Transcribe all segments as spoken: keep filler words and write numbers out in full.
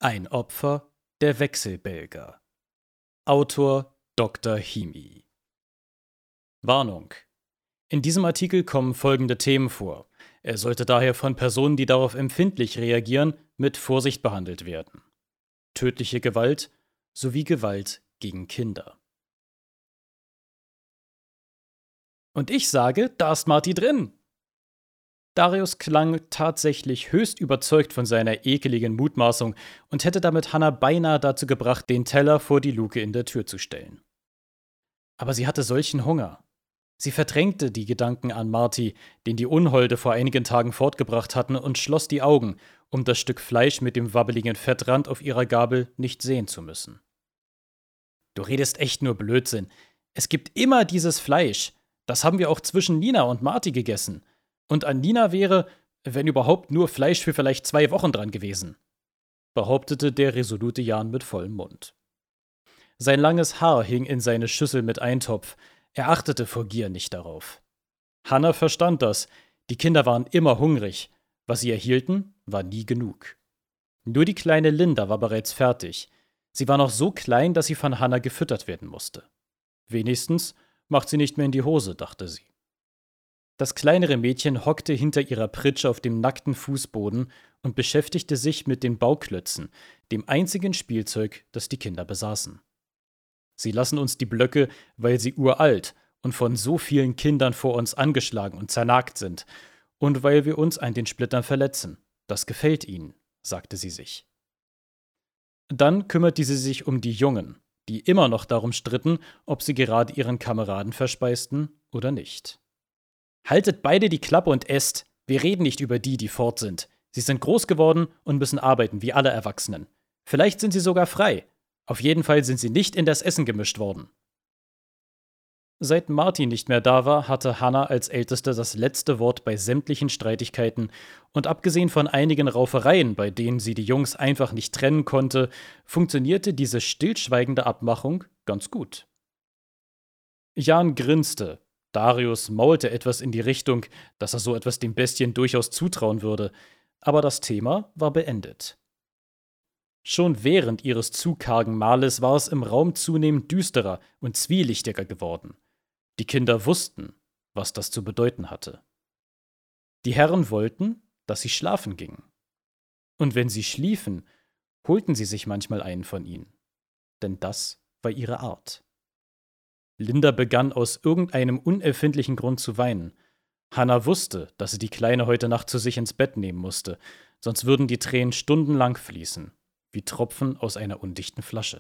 Ein Opfer der Wechselbelger. Autor Doktor Himi. Warnung: In diesem Artikel kommen folgende Themen vor. Er sollte daher von Personen, die darauf empfindlich reagieren, mit Vorsicht behandelt werden. Tödliche Gewalt sowie Gewalt gegen Kinder. Und ich sage, da ist Marty drin. Darius klang tatsächlich höchst überzeugt von seiner ekeligen Mutmaßung und hätte damit Hannah beinahe dazu gebracht, den Teller vor die Luke in der Tür zu stellen. Aber sie hatte solchen Hunger. Sie verdrängte die Gedanken an Marty, den die Unholde vor einigen Tagen fortgebracht hatten, und schloss die Augen, um das Stück Fleisch mit dem wabbeligen Fettrand auf ihrer Gabel nicht sehen zu müssen. Du redest echt nur Blödsinn. Es gibt immer dieses Fleisch. Das haben wir auch zwischen Nina und Marty gegessen. Und an Nina wäre, wenn überhaupt, nur Fleisch für vielleicht zwei Wochen dran gewesen, behauptete der resolute Jan mit vollem Mund. Sein langes Haar hing in seine Schüssel mit Eintopf. Er achtete vor Gier nicht darauf. Hannah verstand das. Die Kinder waren immer hungrig. Was sie erhielten, war nie genug. Nur die kleine Linda war bereits fertig. Sie war noch so klein, dass sie von Hannah gefüttert werden musste. Wenigstens macht sie nicht mehr in die Hose, dachte sie. Das kleinere Mädchen hockte hinter ihrer Pritsche auf dem nackten Fußboden und beschäftigte sich mit den Bauklötzen, dem einzigen Spielzeug, das die Kinder besaßen. Sie lassen uns die Blöcke, weil sie uralt und von so vielen Kindern vor uns angeschlagen und zernagt sind, und weil wir uns an den Splittern verletzen. Das gefällt ihnen, sagte sie sich. Dann kümmerte sie sich um die Jungen, die immer noch darum stritten, ob sie gerade ihren Kameraden verspeisten oder nicht. Haltet beide die Klappe und esst. Wir reden nicht über die, die fort sind. Sie sind groß geworden und müssen arbeiten, wie alle Erwachsenen. Vielleicht sind sie sogar frei. Auf jeden Fall sind sie nicht in das Essen gemischt worden. Seit Marty nicht mehr da war, hatte Hannah als Älteste das letzte Wort bei sämtlichen Streitigkeiten, und abgesehen von einigen Raufereien, bei denen sie die Jungs einfach nicht trennen konnte, funktionierte diese stillschweigende Abmachung ganz gut. Jan grinste. Darius maulte etwas in die Richtung, dass er so etwas dem Bestien durchaus zutrauen würde, aber das Thema war beendet. Schon während ihres zu kargen Mahles war es im Raum zunehmend düsterer und zwielichtiger geworden. Die Kinder wussten, was das zu bedeuten hatte. Die Herren wollten, dass sie schlafen gingen. Und wenn sie schliefen, holten sie sich manchmal einen von ihnen. Denn das war ihre Art. Linda begann aus irgendeinem unerfindlichen Grund zu weinen. Hannah wusste, dass sie die Kleine heute Nacht zu sich ins Bett nehmen musste, sonst würden die Tränen stundenlang fließen, wie Tropfen aus einer undichten Flasche.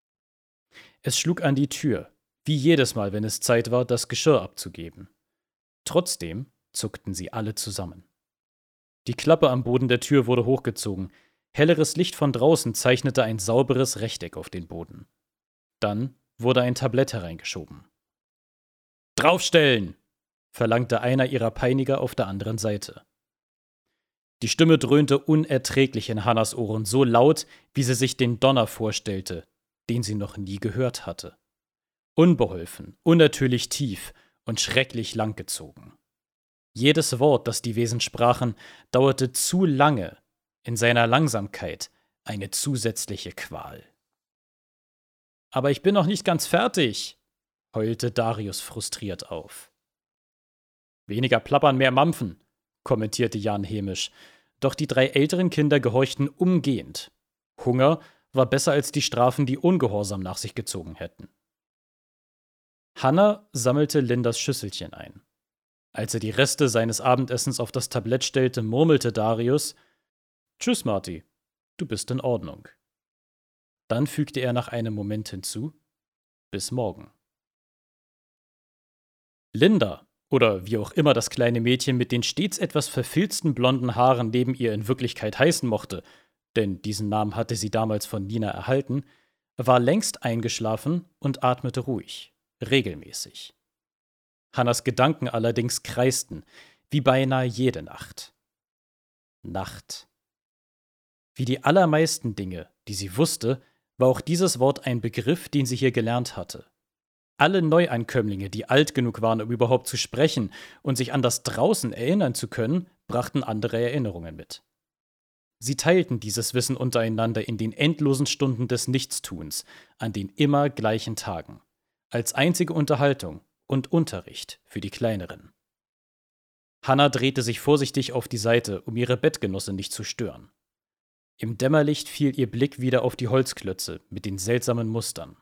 Es schlug an die Tür, wie jedes Mal, wenn es Zeit war, das Geschirr abzugeben. Trotzdem zuckten sie alle zusammen. Die Klappe am Boden der Tür wurde hochgezogen. Helleres Licht von draußen zeichnete ein sauberes Rechteck auf den Boden. Dann wurde ein Tablett hereingeschoben. »Draufstellen!« verlangte einer ihrer Peiniger auf der anderen Seite. Die Stimme dröhnte unerträglich in Hannahs Ohren, so laut, wie sie sich den Donner vorstellte, den sie noch nie gehört hatte. Unbeholfen, unnatürlich tief und schrecklich langgezogen. Jedes Wort, das die Wesen sprachen, dauerte zu lange, in seiner Langsamkeit eine zusätzliche Qual. »Aber ich bin noch nicht ganz fertig«, heulte Darius frustriert auf. »Weniger plappern, mehr mampfen«, kommentierte Jan hämisch, doch die drei älteren Kinder gehorchten umgehend. Hunger war besser als die Strafen, die Ungehorsam nach sich gezogen hätten. Hannah sammelte Lindas Schüsselchen ein. Als er die Reste seines Abendessens auf das Tablett stellte, murmelte Darius: »Tschüss, Marty, du bist in Ordnung.« Dann fügte er nach einem Moment hinzu: »Bis morgen.« Linda, oder wie auch immer das kleine Mädchen mit den stets etwas verfilzten blonden Haaren neben ihr in Wirklichkeit heißen mochte, denn diesen Namen hatte sie damals von Nina erhalten, war längst eingeschlafen und atmete ruhig, regelmäßig. Hannahs Gedanken allerdings kreisten, wie beinahe jede Nacht. Nacht. Wie die allermeisten Dinge, die sie wusste, war auch dieses Wort ein Begriff, den sie hier gelernt hatte. Alle Neuankömmlinge, die alt genug waren, um überhaupt zu sprechen und sich an das Draußen erinnern zu können, brachten andere Erinnerungen mit. Sie teilten dieses Wissen untereinander in den endlosen Stunden des Nichtstuns, an den immer gleichen Tagen, als einzige Unterhaltung und Unterricht für die Kleineren. Hannah drehte sich vorsichtig auf die Seite, um ihre Bettgenossin nicht zu stören. Im Dämmerlicht fiel ihr Blick wieder auf die Holzklötze mit den seltsamen Mustern.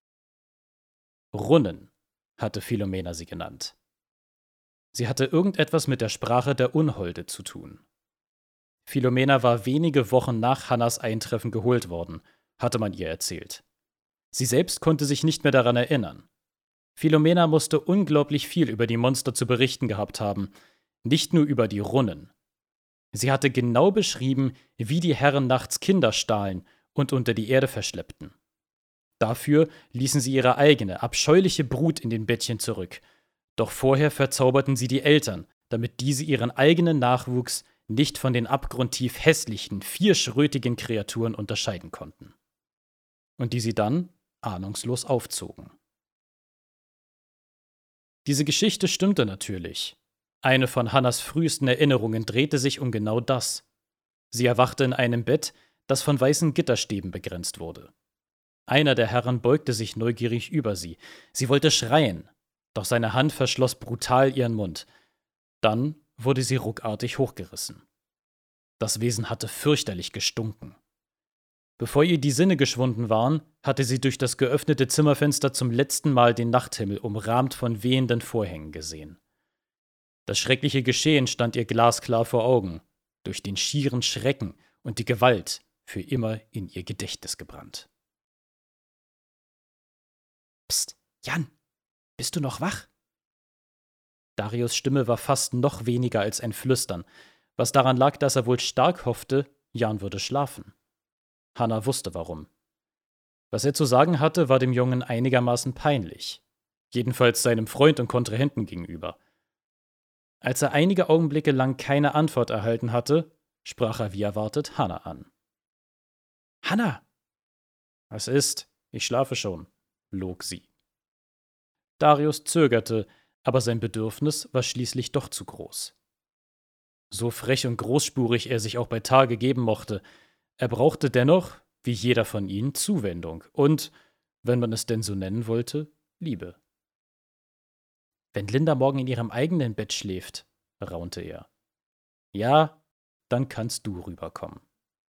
Runnen hatte Philomena sie genannt. Sie hatte irgendetwas mit der Sprache der Unholde zu tun. Philomena war wenige Wochen nach Hannahs Eintreffen geholt worden, hatte man ihr erzählt. Sie selbst konnte sich nicht mehr daran erinnern. Philomena musste unglaublich viel über die Monster zu berichten gehabt haben, nicht nur über die Runnen. Sie hatte genau beschrieben, wie die Herren nachts Kinder stahlen und unter die Erde verschleppten. Dafür ließen sie ihre eigene, abscheuliche Brut in den Bettchen zurück. Doch vorher verzauberten sie die Eltern, damit diese ihren eigenen Nachwuchs nicht von den abgrundtief hässlichen, vierschrötigen Kreaturen unterscheiden konnten. Und die sie dann ahnungslos aufzogen. Diese Geschichte stimmte natürlich. Eine von Hannahs frühesten Erinnerungen drehte sich um genau das. Sie erwachte in einem Bett, das von weißen Gitterstäben begrenzt wurde. Einer der Herren beugte sich neugierig über sie. Sie wollte schreien, doch seine Hand verschloss brutal ihren Mund. Dann wurde sie ruckartig hochgerissen. Das Wesen hatte fürchterlich gestunken. Bevor ihr die Sinne geschwunden waren, hatte sie durch das geöffnete Zimmerfenster zum letzten Mal den Nachthimmel umrahmt von wehenden Vorhängen gesehen. Das schreckliche Geschehen stand ihr glasklar vor Augen, durch den schieren Schrecken und die Gewalt für immer in ihr Gedächtnis gebrannt. Psst, Jan, bist du noch wach? Darius' Stimme war fast noch weniger als ein Flüstern, was daran lag, dass er wohl stark hoffte, Jan würde schlafen. Hannah wusste warum. Was er zu sagen hatte, war dem Jungen einigermaßen peinlich. Jedenfalls seinem Freund und Kontrahenten gegenüber. Als er einige Augenblicke lang keine Antwort erhalten hatte, sprach er wie erwartet Hannah an. »Hannah!« »Was ist? Ich schlafe schon«, log sie. Darius zögerte, aber sein Bedürfnis war schließlich doch zu groß. So frech und großspurig er sich auch bei Tage geben mochte, er brauchte dennoch, wie jeder von ihnen, Zuwendung und, wenn man es denn so nennen wollte, Liebe. »Wenn Linda morgen in ihrem eigenen Bett schläft«, raunte er. »Ja, dann kannst du rüberkommen.«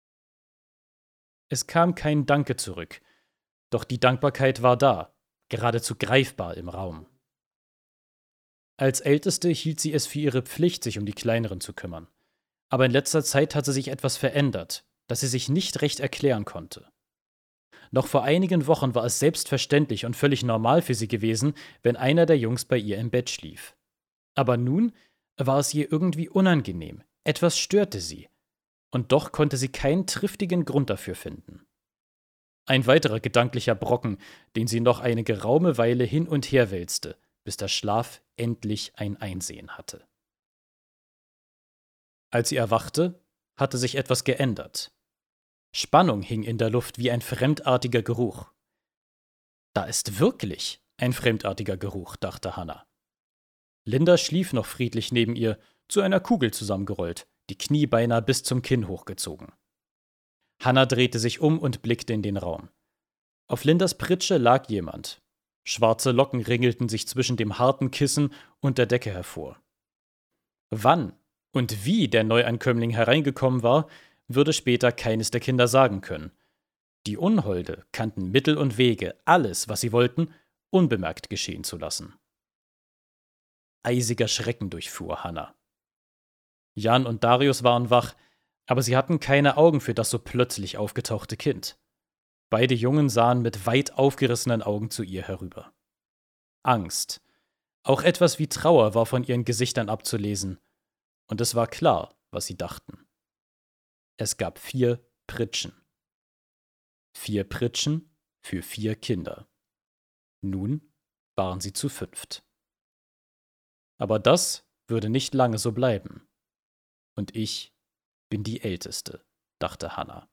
Es kam kein Danke zurück, doch die Dankbarkeit war da, geradezu greifbar im Raum. Als Älteste hielt sie es für ihre Pflicht, sich um die Kleineren zu kümmern. Aber in letzter Zeit hatte sich etwas verändert, das sie sich nicht recht erklären konnte. Noch vor einigen Wochen war es selbstverständlich und völlig normal für sie gewesen, wenn einer der Jungs bei ihr im Bett schlief. Aber nun war es ihr irgendwie unangenehm, etwas störte sie. Und doch konnte sie keinen triftigen Grund dafür finden. Ein weiterer gedanklicher Brocken, den sie noch eine geraume Weile hin und her wälzte, bis der Schlaf endlich ein Einsehen hatte. Als sie erwachte, hatte sich etwas geändert. Spannung hing in der Luft wie ein fremdartiger Geruch. Da ist wirklich ein fremdartiger Geruch, dachte Hannah. Linda schlief noch friedlich neben ihr, zu einer Kugel zusammengerollt, die Knie beinahe bis zum Kinn hochgezogen. Hannah drehte sich um und blickte in den Raum. Auf Lindas Pritsche lag jemand. Schwarze Locken ringelten sich zwischen dem harten Kissen und der Decke hervor. Wann und wie der Neuankömmling hereingekommen war, würde später keines der Kinder sagen können. Die Unholde kannten Mittel und Wege, alles, was sie wollten, unbemerkt geschehen zu lassen. Eisiger Schrecken durchfuhr Hannah. Jan und Darius waren wach, aber sie hatten keine Augen für das so plötzlich aufgetauchte Kind. Beide Jungen sahen mit weit aufgerissenen Augen zu ihr herüber. Angst, auch etwas wie Trauer war von ihren Gesichtern abzulesen, und es war klar, was sie dachten. Es gab vier Pritschen. Vier Pritschen für vier Kinder. Nun waren sie zu fünft. Aber das würde nicht lange so bleiben. Und ich bin die Älteste, dachte Hannah.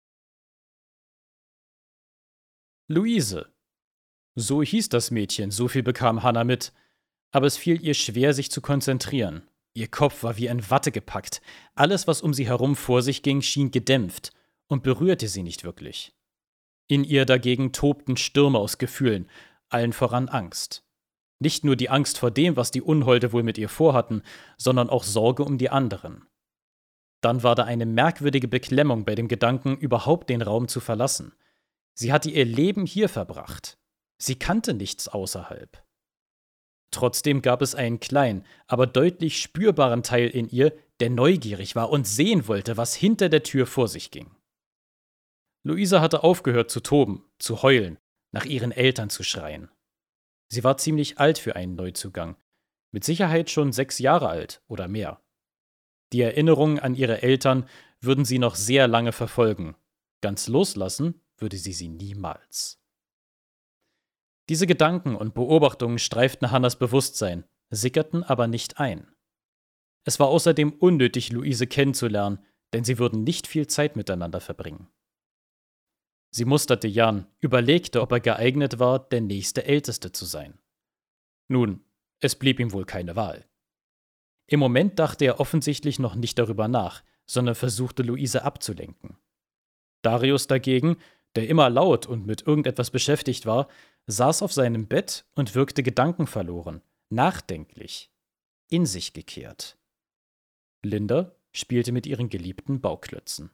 Luise. So hieß das Mädchen, so viel bekam Hannah mit, aber es fiel ihr schwer, sich zu konzentrieren. Ihr Kopf war wie in Watte gepackt. Alles, was um sie herum vor sich ging, schien gedämpft und berührte sie nicht wirklich. In ihr dagegen tobten Stürme aus Gefühlen, allen voran Angst. Nicht nur die Angst vor dem, was die Unholde wohl mit ihr vorhatten, sondern auch Sorge um die anderen. Dann war da eine merkwürdige Beklemmung bei dem Gedanken, überhaupt den Raum zu verlassen. Sie hatte ihr Leben hier verbracht. Sie kannte nichts außerhalb. Trotzdem gab es einen kleinen, aber deutlich spürbaren Teil in ihr, der neugierig war und sehen wollte, was hinter der Tür vor sich ging. Luisa hatte aufgehört zu toben, zu heulen, nach ihren Eltern zu schreien. Sie war ziemlich alt für einen Neuzugang, mit Sicherheit schon sechs Jahre alt oder mehr. Die Erinnerungen an ihre Eltern würden sie noch sehr lange verfolgen. Ganz loslassen würde sie sie niemals. Diese Gedanken und Beobachtungen streiften Hannas Bewusstsein, sickerten aber nicht ein. Es war außerdem unnötig, Luise kennenzulernen, denn sie würden nicht viel Zeit miteinander verbringen. Sie musterte Jan, überlegte, ob er geeignet war, der nächste Älteste zu sein. Nun, es blieb ihm wohl keine Wahl. Im Moment dachte er offensichtlich noch nicht darüber nach, sondern versuchte, Luise abzulenken. Darius dagegen, der immer laut und mit irgendetwas beschäftigt war, saß auf seinem Bett und wirkte gedankenverloren, nachdenklich, in sich gekehrt. Linda spielte mit ihren geliebten Bauklötzen.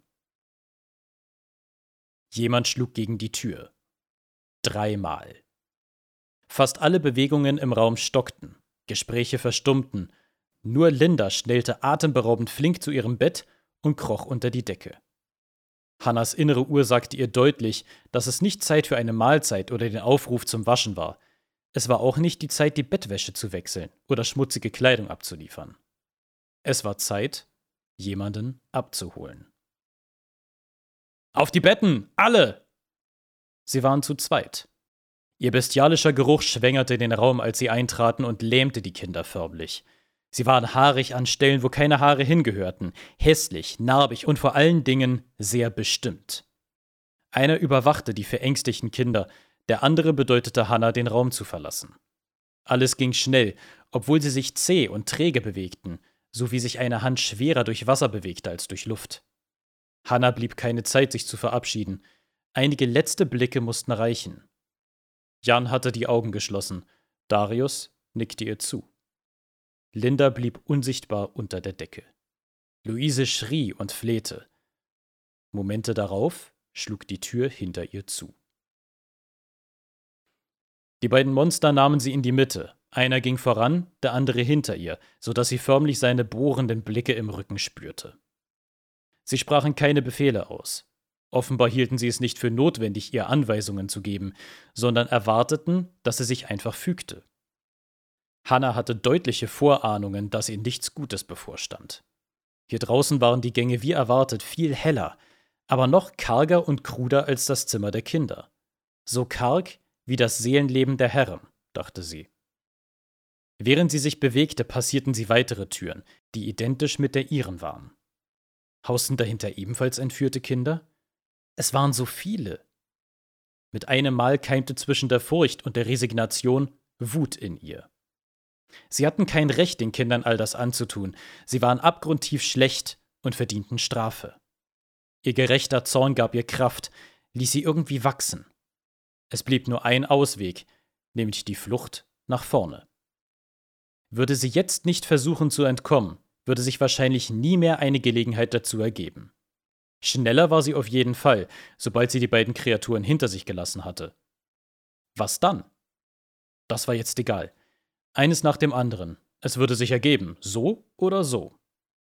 Jemand schlug gegen die Tür. Dreimal. Fast alle Bewegungen im Raum stockten, Gespräche verstummten. Nur Linda schnellte atemberaubend flink zu ihrem Bett und kroch unter die Decke. Hannas innere Uhr sagte ihr deutlich, dass es nicht Zeit für eine Mahlzeit oder den Aufruf zum Waschen war. Es war auch nicht die Zeit, die Bettwäsche zu wechseln oder schmutzige Kleidung abzuliefern. Es war Zeit, jemanden abzuholen. Auf die Betten, alle! Sie waren zu zweit. Ihr bestialischer Geruch schwängerte den Raum, als sie eintraten, und lähmte die Kinder förmlich. Sie waren haarig an Stellen, wo keine Haare hingehörten, hässlich, narbig und vor allen Dingen sehr bestimmt. Einer überwachte die verängstigten Kinder, der andere bedeutete Hanna, den Raum zu verlassen. Alles ging schnell, obwohl sie sich zäh und träge bewegten, so wie sich eine Hand schwerer durch Wasser bewegte als durch Luft. Hanna blieb keine Zeit, sich zu verabschieden. Einige letzte Blicke mussten reichen. Jan hatte die Augen geschlossen. Darius nickte ihr zu. Linda blieb unsichtbar unter der Decke. Luise schrie und flehte. Momente darauf schlug die Tür hinter ihr zu. Die beiden Monster nahmen sie in die Mitte. Einer ging voran, der andere hinter ihr, sodass sie förmlich seine bohrenden Blicke im Rücken spürte. Sie sprachen keine Befehle aus. Offenbar hielten sie es nicht für notwendig, ihr Anweisungen zu geben, sondern erwarteten, dass sie sich einfach fügte. Hanna hatte deutliche Vorahnungen, dass ihr nichts Gutes bevorstand. Hier draußen waren die Gänge wie erwartet viel heller, aber noch karger und kruder als das Zimmer der Kinder. So karg wie das Seelenleben der Herren, dachte sie. Während sie sich bewegte, passierten sie weitere Türen, die identisch mit der ihren waren. Hausten dahinter ebenfalls entführte Kinder? Es waren so viele. Mit einem Mal keimte zwischen der Furcht und der Resignation Wut in ihr. Sie hatten kein Recht, den Kindern all das anzutun. Sie waren abgrundtief schlecht und verdienten Strafe. Ihr gerechter Zorn gab ihr Kraft, ließ sie irgendwie wachsen. Es blieb nur ein Ausweg, nämlich die Flucht nach vorne. Würde sie jetzt nicht versuchen zu entkommen, würde sich wahrscheinlich nie mehr eine Gelegenheit dazu ergeben. Schneller war sie auf jeden Fall, sobald sie die beiden Kreaturen hinter sich gelassen hatte. Was dann? Das war jetzt egal. Eines nach dem anderen. Es würde sich ergeben, so oder so.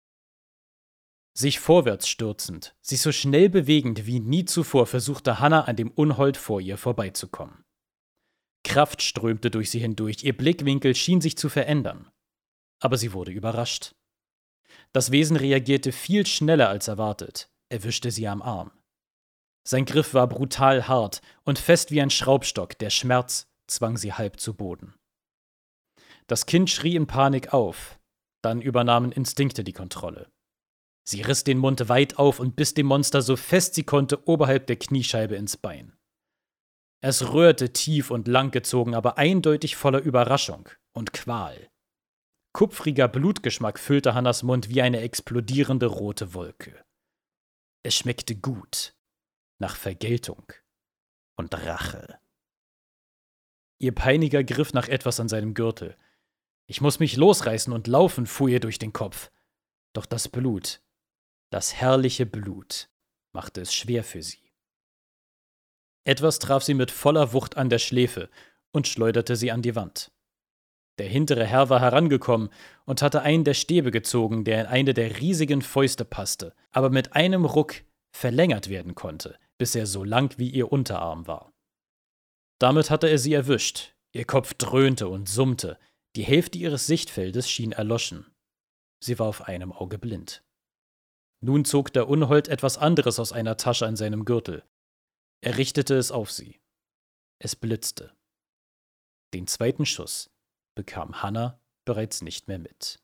Sich vorwärts stürzend, sich so schnell bewegend wie nie zuvor, versuchte Hanna an dem Unhold vor ihr vorbeizukommen. Kraft strömte durch sie hindurch, ihr Blickwinkel schien sich zu verändern. Aber sie wurde überrascht. Das Wesen reagierte viel schneller als erwartet, erwischte sie am Arm. Sein Griff war brutal hart und fest wie ein Schraubstock, der Schmerz zwang sie halb zu Boden. Das Kind schrie in Panik auf, dann übernahmen Instinkte die Kontrolle. Sie riss den Mund weit auf und biss dem Monster so fest sie konnte oberhalb der Kniescheibe ins Bein. Es rührte tief und langgezogen, aber eindeutig voller Überraschung und Qual. Kupfriger Blutgeschmack füllte Hannas Mund wie eine explodierende rote Wolke. Es schmeckte gut. Nach Vergeltung und Rache. Ihr Peiniger griff nach etwas an seinem Gürtel. Ich muss mich losreißen und laufen, fuhr ihr durch den Kopf. Doch das Blut, das herrliche Blut, machte es schwer für sie. Etwas traf sie mit voller Wucht an der Schläfe und schleuderte sie an die Wand. Der hintere Herr war herangekommen und hatte einen der Stäbe gezogen, der in eine der riesigen Fäuste passte, aber mit einem Ruck verlängert werden konnte, bis er so lang wie ihr Unterarm war. Damit hatte er sie erwischt. Ihr Kopf dröhnte und summte. Die Hälfte ihres Sichtfeldes schien erloschen. Sie war auf einem Auge blind. Nun zog der Unhold etwas anderes aus einer Tasche an seinem Gürtel. Er richtete es auf sie. Es blitzte. Den zweiten Schuss bekam Hanna bereits nicht mehr mit.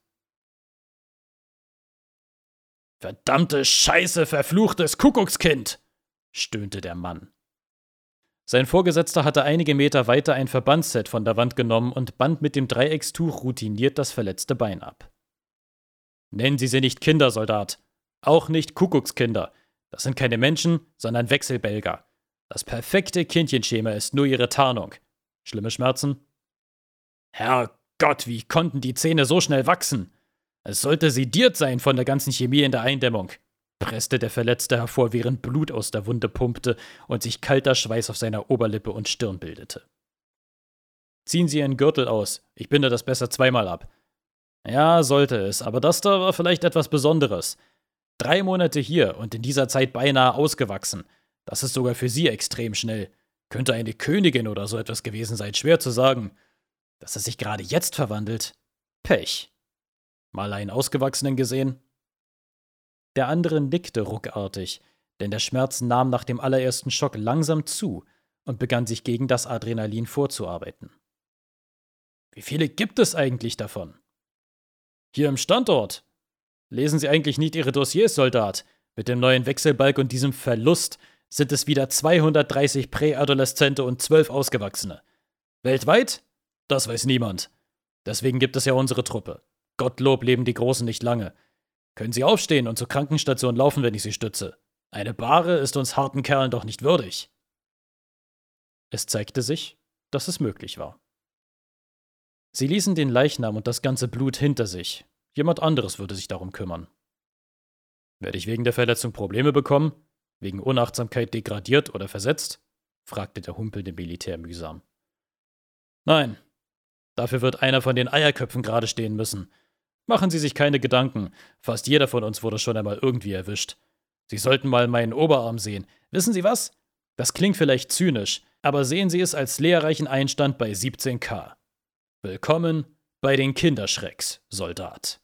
»Verdammte Scheiße, verfluchtes Kuckuckskind«, stöhnte der Mann. Sein Vorgesetzter hatte einige Meter weiter ein Verbandsset von der Wand genommen und band mit dem Dreieckstuch routiniert das verletzte Bein ab. »Nennen Sie sie nicht Kinder, Soldat. Auch nicht Kuckuckskinder. Das sind keine Menschen, sondern Wechselbelger. Das perfekte Kindchenschema ist nur ihre Tarnung. Schlimme Schmerzen?« »Herrgott, wie konnten die Zähne so schnell wachsen? Es sollte sediert sein von der ganzen Chemie in der Eindämmung«, presste der Verletzte hervor, während Blut aus der Wunde pumpte und sich kalter Schweiß auf seiner Oberlippe und Stirn bildete. »Ziehen Sie Ihren Gürtel aus. Ich binde das besser zweimal ab.« »Ja, sollte es, aber das da war vielleicht etwas Besonderes. Drei Monate hier und in dieser Zeit beinahe ausgewachsen. Das ist sogar für Sie extrem schnell. Könnte eine Königin oder so etwas gewesen sein, schwer zu sagen. Dass er sich gerade jetzt verwandelt? Pech. Mal einen Ausgewachsenen gesehen?« Der andere nickte ruckartig, denn der Schmerz nahm nach dem allerersten Schock langsam zu und begann sich gegen das Adrenalin vorzuarbeiten. »Wie viele gibt es eigentlich davon?« »Hier im Standort. Lesen Sie eigentlich nicht Ihre Dossiers, Soldat? Mit dem neuen Wechselbalg und diesem Verlust sind es wieder zweihundertdreißig Präadoleszente und zwölf Ausgewachsene. Weltweit? Das weiß niemand. Deswegen gibt es ja unsere Truppe. Gottlob leben die Großen nicht lange. Können Sie aufstehen und zur Krankenstation laufen, wenn ich Sie stütze? Eine Bahre ist uns harten Kerlen doch nicht würdig.« Es zeigte sich, dass es möglich war. Sie ließen den Leichnam und das ganze Blut hinter sich. Jemand anderes würde sich darum kümmern. »Werde ich wegen der Verletzung Probleme bekommen? Wegen Unachtsamkeit degradiert oder versetzt?« fragte der humpelnde Militär mühsam. »Nein. Dafür wird einer von den Eierköpfen gerade stehen müssen. Machen Sie sich keine Gedanken. Fast jeder von uns wurde schon einmal irgendwie erwischt. Sie sollten mal meinen Oberarm sehen. Wissen Sie was? Das klingt vielleicht zynisch, aber sehen Sie es als lehrreichen Einstand bei siebzehn K. Willkommen bei den Kinderschrecks, Soldat.«